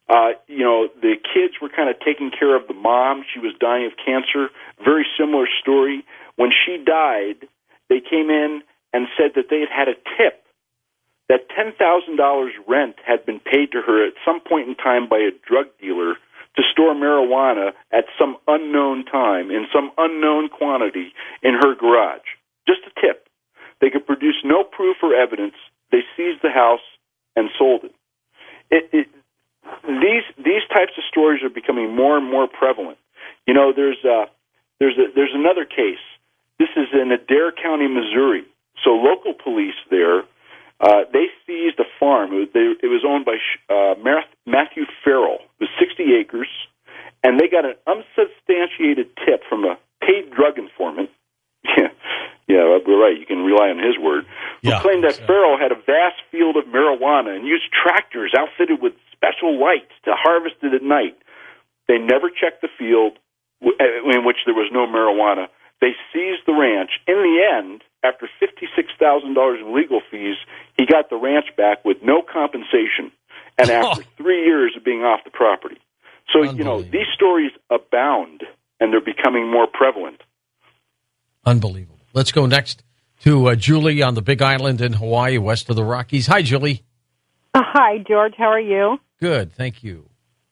Speaker 4: The kids were kind of taking care of the mom. She was dying of cancer. Very similar story. When she died, they came in and said that they had a tip, that $10,000 rent had been paid to her at some point in time by a drug dealer to store marijuana at some unknown time in some unknown quantity in her garage. Just a tip. They could produce no proof or evidence. They seized the house and sold it. These types of stories are becoming more and more prevalent. You know, there's another case. This is in Adair County, Missouri. So local police there, they seized a farm. It was owned by Matthew Farrell. It was 60 acres, and they got an unsubstantiated tip from a paid drug informant. Yeah, we're right. You can rely on his word. Who claimed that Farrell had a vast field of marijuana and used tractors outfitted with special lights to harvest it at night. They never checked the field in which there was no marijuana. They seized the ranch. In the end, after $56,000 in legal fees, he got the ranch back with no compensation, and after 3 years of being off the property. So, these stories abound, and they're becoming more prevalent.
Speaker 3: Unbelievable. Let's go next to Julie on the Big Island in Hawaii, west of the Rockies. Hi, Julie.
Speaker 7: Hi, George. How are you?
Speaker 3: Good, thank you.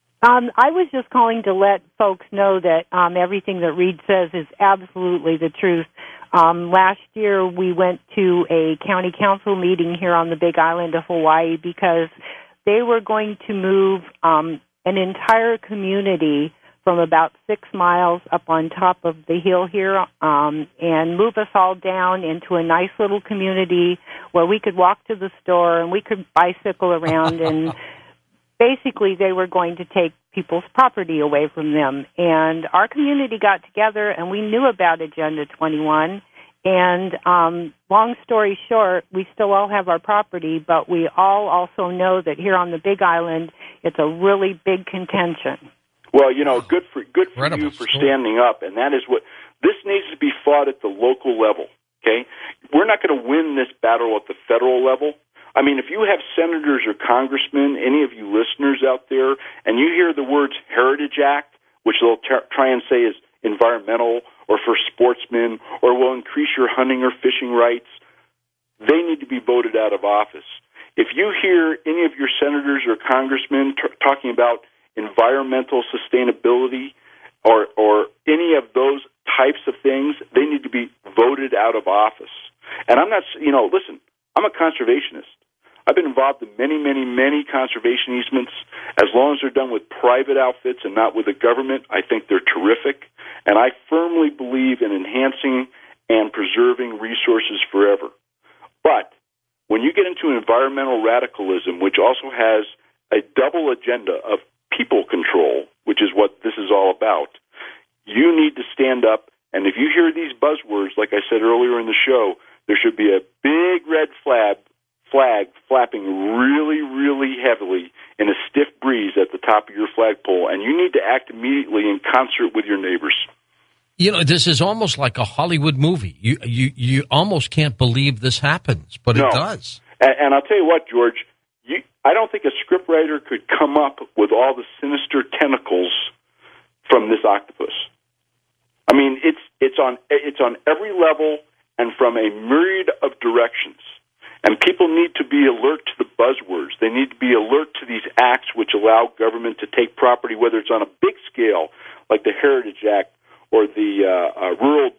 Speaker 7: I was just calling to let folks know that everything that Reed says is absolutely the truth. Last year, we went to a county council meeting here on the Big Island of Hawaii because they were going to move an entire community from about 6 miles up on top of the hill here and move us all down into a nice little community where we could walk to the store and we could bicycle around. And basically, they were going to take people's property away from them. And our community got together, and we knew about Agenda 21. And long story short, we still all have our property, but we all also know that here on the Big Island, it's a really big contention.
Speaker 4: Well, good for you for standing up, and that is what this needs to be fought at the local level. Okay, we're not going to win this battle at the federal level. I mean, if you have senators or congressmen, any of you listeners out there, and you hear the words Heritage Act, which they'll try and say is environmental or for sportsmen or will increase your hunting or fishing rights, they need to be voted out of office. If you hear any of your senators or congressmen talking about environmental sustainability or any of those types of things, they need to be voted out of office. And I'm not, listen, I'm a conservationist. I've been involved in many, many, many conservation easements. As long as they're done with private outfits and not with the government, I think they're terrific. And I firmly believe in enhancing and preserving resources forever. But when you get into environmental radicalism, which also has a double agenda of people control, which is what this is all about, you need to stand up. And if you hear these buzzwords, like I said earlier in the show, there should be a big red flag flapping really, really heavily in a stiff breeze at the top of your flagpole, and you need to act immediately in concert with your neighbors.
Speaker 3: This is almost like a Hollywood movie. You almost can't believe this happens, but it does.
Speaker 4: And I'll tell you what, George, I don't think a scriptwriter could come up with all the sinister tentacles from this octopus. I mean, it's on every level and from a myriad of directions. And people need to be alert to the buzzwords. They need to be alert to these acts which allow government to take property, whether it's on a big scale, like the Heritage Act or the rural.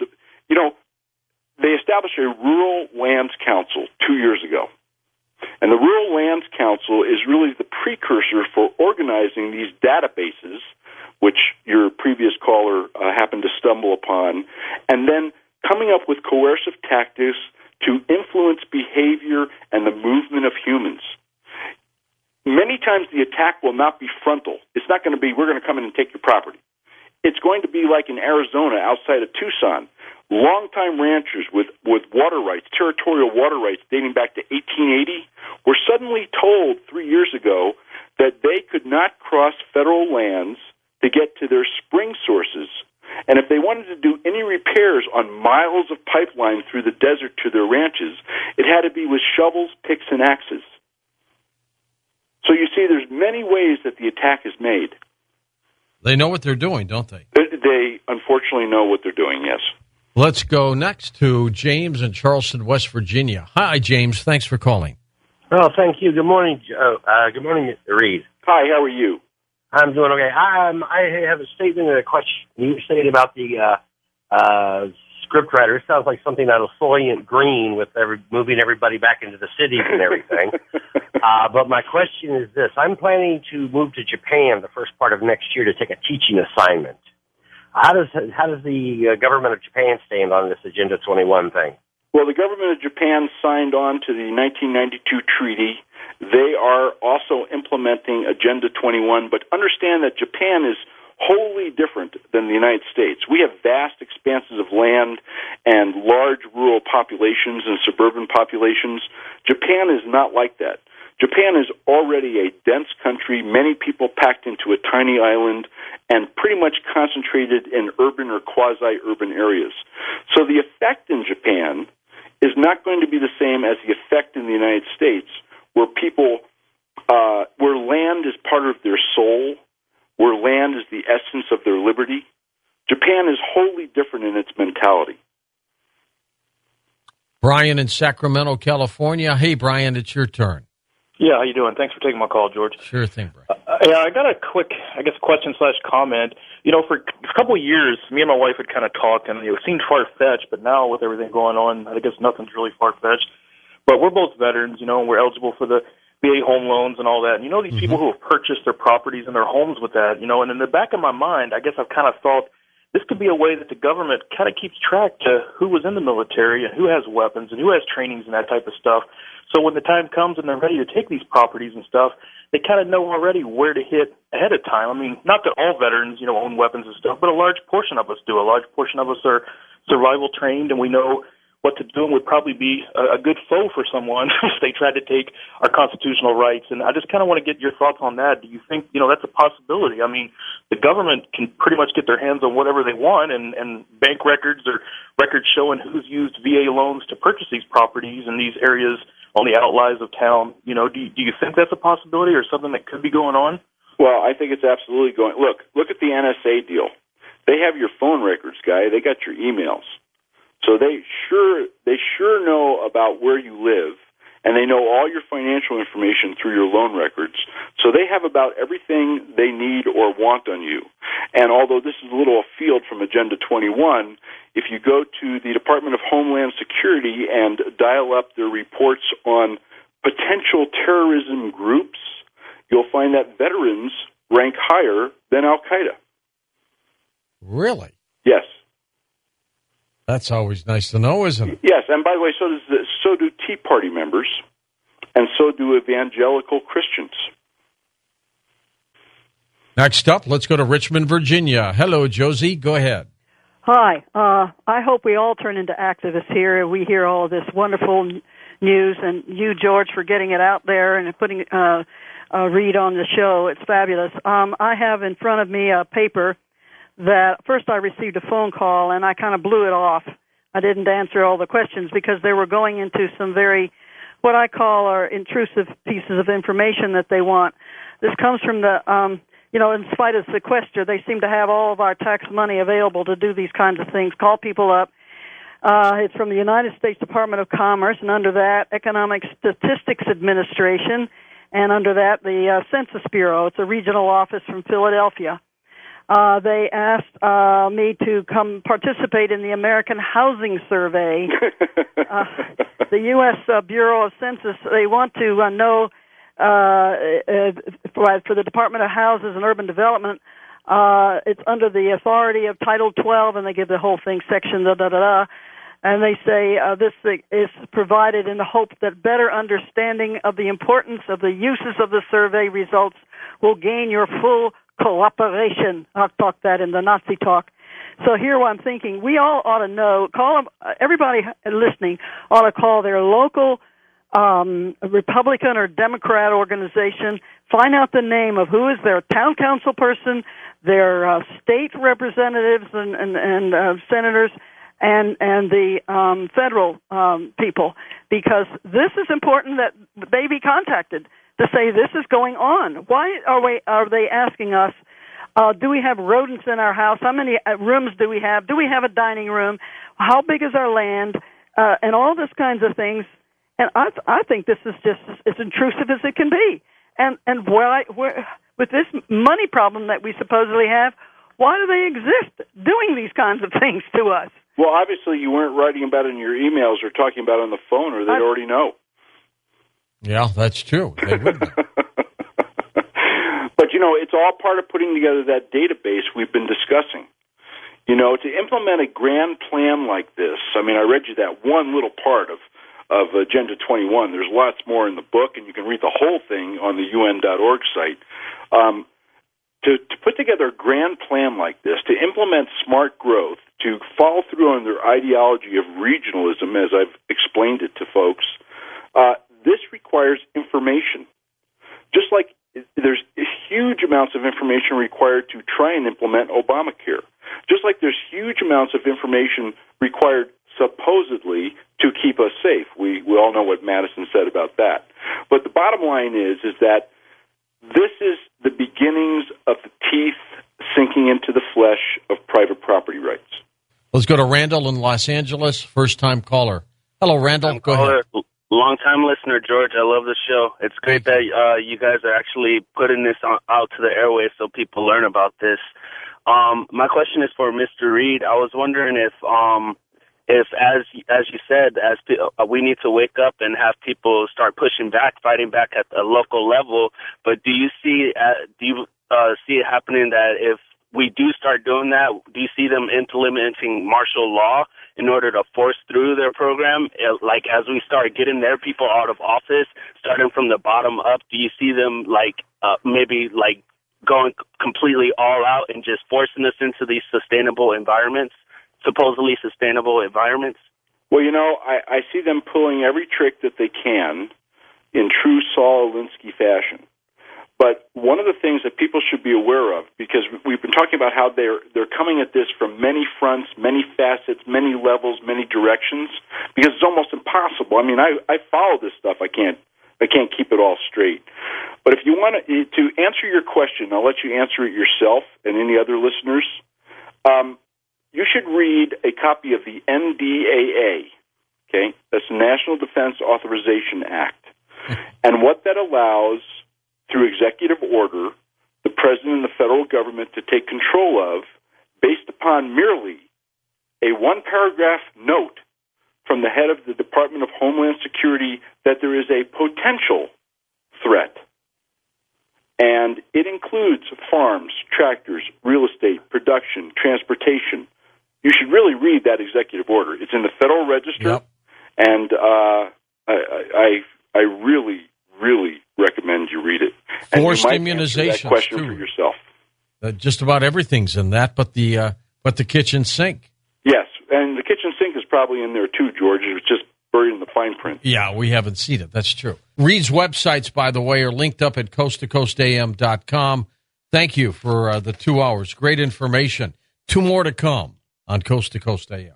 Speaker 4: They established a Rural Lands Council 2 years ago. And the Rural Lands Council is really the precursor for organizing these databases, which your previous caller happened to stumble upon, and then coming up with coercive tactics to influence behavior and the movement of humans. Many times the attack will not be frontal. It's not going to be, we're going to come in and take your property. It's going to be like in Arizona outside of Tucson. Longtime ranchers with water rights, territorial water rights dating back to 1880, were suddenly told 3 years ago that they could not cross federal lands to get to their spring sources. And if they wanted to do any repairs on miles of pipeline through the desert to their ranches, it had to be with shovels, picks, and axes. So you see, there's many ways that the attack is made.
Speaker 3: They know what they're doing, don't they?
Speaker 4: They unfortunately know what they're doing, yes.
Speaker 3: Let's go next to James in Charleston, West Virginia. Hi, James. Thanks for calling.
Speaker 8: Oh, thank you. Good morning, Joe. Good morning, Reed.
Speaker 4: Hi, how are you?
Speaker 8: I'm doing okay. I have a statement and a question. You were saying about the scriptwriter. It sounds like something out of Soylent Green with moving everybody back into the cities and everything. But my question is this. I'm planning to move to Japan the first part of next year to take a teaching assignment. How does the government of Japan stand on this Agenda 21 thing?
Speaker 4: Well, the government of Japan signed on to the 1992 treaty. They are also implementing Agenda 21, but understand that Japan is wholly different than the United States. We have vast expanses of land and large rural populations and suburban populations. Japan is not like that. Japan is already a dense country, many people packed into a tiny island, and pretty much concentrated in urban or quasi-urban areas. So the effect in Japan is not going to be the same as the effect in the United States, where people, where land is part of their soul, where land is the essence of their liberty. Japan is wholly different in its mentality.
Speaker 3: Brian in Sacramento, California. Hey, Brian, it's your turn.
Speaker 9: Yeah, how you doing? Thanks for taking my call, George.
Speaker 3: Sure thing, Brian.
Speaker 9: Yeah, I got a quick, question/comment. For a couple of years, me and my wife had kind of talked, and it seemed far-fetched, but now with everything going on, I guess nothing's really far-fetched. But we're both veterans, and we're eligible for the VA home loans and all that. And these people who have purchased their properties and their homes with that, and in the back of my mind, I guess I've kind of thought this could be a way that the government kind of keeps track to who was in the military and who has weapons and who has trainings and that type of stuff. So when the time comes and they're ready to take these properties and stuff, they kind of know already where to hit ahead of time. I mean, not that all veterans, own weapons and stuff, but a large portion of us do. A large portion of us are survival trained, and we know what to do and would probably be a good foe for someone if they tried to take our constitutional rights. And I just kind of want to get your thoughts on that. Do you think, that's a possibility? I mean, the government can pretty much get their hands on whatever they want, and bank records or records showing who's used VA loans to purchase these properties in these areas on the outliers of town. Do you think that's a possibility or something that could be going on?
Speaker 4: Well, I think it's absolutely going. Look at the NSA deal. They have your phone records, guy. They got your emails. So they sure know about where you live, and they know all your financial information through your loan records. So they have about everything they need or want on you. And although this is a little afield from Agenda 21, if you go to the Department of Homeland Security and dial up their reports on potential terrorism groups, you'll find that veterans rank higher than Al-Qaeda.
Speaker 3: Really?
Speaker 4: Yes.
Speaker 3: That's always nice to know, isn't it?
Speaker 4: Yes, and by the way, so do Tea Party members, and so do evangelical Christians.
Speaker 3: Next up, let's go to Richmond, Virginia. Hello, Josie. Go ahead.
Speaker 10: Hi. I hope we all turn into activists here. We hear all of this wonderful news, and you, George, for getting it out there and putting Reed on the show. It's fabulous. I have in front of me a paper that first I received a phone call, and I kind of blew it off. I didn't answer all the questions because they were going into some very, what I call are intrusive pieces of information that they want. This comes from the, in spite of sequester, they seem to have all of our tax money available to do these kinds of things, call people up. It's from the United States Department of Commerce, and under that, Economic Statistics Administration, and under that, the Census Bureau. It's a regional office from Philadelphia. They asked me to come participate in the American Housing Survey. The U.S. Bureau of Census, they want to know, for the Department of Houses and Urban Development, it's under the authority of Title 12, and they give the whole thing, section da-da-da-da. And they say this is provided in the hope that better understanding of the importance of the uses of the survey results will gain your full cooperation. I'll talk that in the Nazi talk. So here I'm thinking, we all ought to know, everybody listening ought to call their local Republican or Democrat organization, find out the name of who is their town council person, their state representatives and senators, and the federal people, because this is important that they be contacted to say this is going on. Why are they asking us, do we have rodents in our house? How many rooms do we have? Do we have a dining room? How big is our land? And all this kinds of things. And I think this is just as intrusive as it can be. And why, with this money problem that we supposedly have, why do they exist doing these kinds of things to us?
Speaker 4: Well, obviously you weren't writing about it in your emails or talking about it on the phone, or they'd already know.
Speaker 3: Yeah, that's true. They would know.
Speaker 4: But, it's all part of putting together that database we've been discussing. To implement a grand plan like this, I read you that one little part of Agenda 21. There's lots more in the book, and you can read the whole thing on the UN.org site. To put together a grand plan like this, to implement smart growth, to follow through on their ideology of regionalism, as I've explained it to folks, this requires information. Just like there's huge amounts of information required to try and implement Obamacare. Just like there's huge amounts of information required supposedly to keep us safe. We all know what Madison said about that. But the bottom line is that this is the beginnings of the teeth sinking into the flesh of private property rights.
Speaker 3: Let's go to Randall in Los Angeles. First-time caller. Hello, Randall. Go ahead.
Speaker 11: Long-time listener, George. I love the show. It's great that you guys are actually putting this out to the airwaves so people learn about this. My question is for Mr. Reed. I was wondering if as you said, we need to wake up and have people start pushing back, fighting back at the local level. But do you see it happening that if we do start doing that, do you see them implementing martial law in order to force through their program? Like as we start getting their people out of office, starting from the bottom up, do you see them maybe going completely all out and just forcing us into these sustainable environments, supposedly sustainable environments?
Speaker 4: Well, I see them pulling every trick that they can in true Saul Alinsky fashion. But one of the things that people should be aware of, because we've been talking about how they're coming at this from many fronts, many facets, many levels, many directions, because it's almost impossible. I mean, I follow this stuff. I can't keep it all straight. But if you want to answer your question, I'll let you answer it yourself and any other listeners. You should read a copy of the NDAA. Okay, that's the National Defense Authorization Act, and what that allows through executive order, the president and the federal government to take control of, based upon merely a one-paragraph note from the head of the Department of Homeland Security that there is a potential threat. And it includes farms, tractors, real estate, production, transportation. You should really read that executive order. It's in the Federal Register, and I really, really recommend you read it.
Speaker 3: Forced immunizations,
Speaker 4: that question
Speaker 3: too.
Speaker 4: For yourself.
Speaker 3: Just about everything's in that, but the kitchen sink.
Speaker 4: Yes, and the kitchen sink is probably in there too, George. It's just buried in the fine print.
Speaker 3: Yeah, we haven't seen it. That's true. Reed's websites, by the way, are linked up at coasttocoastam.com. Thank you for the 2 hours. Great information. 2 more to come on Coast to Coast AM.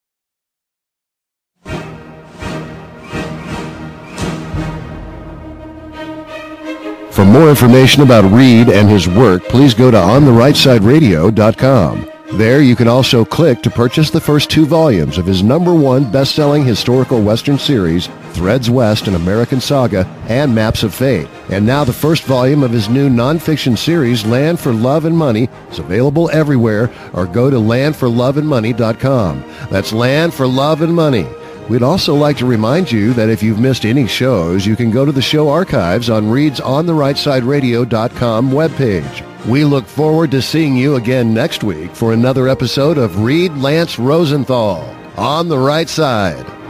Speaker 12: For more information about Reed and his work, please go to OnTheRightSideRadio.com. There you can also click to purchase the first 2 volumes of his #1 best-selling historical Western series, Threads West, An American Saga, and Maps of Fate. And now the first volume of his new nonfiction series, Land for Love and Money, is available everywhere, or go to landforloveandmoney.com. That's Land for Love and Money. We'd also like to remind you that if you've missed any shows, you can go to the show archives on Reed's OnTheRightSideRadio.com webpage. We look forward to seeing you again next week for another episode of Reed Lance Rosenthal, On the Right Side.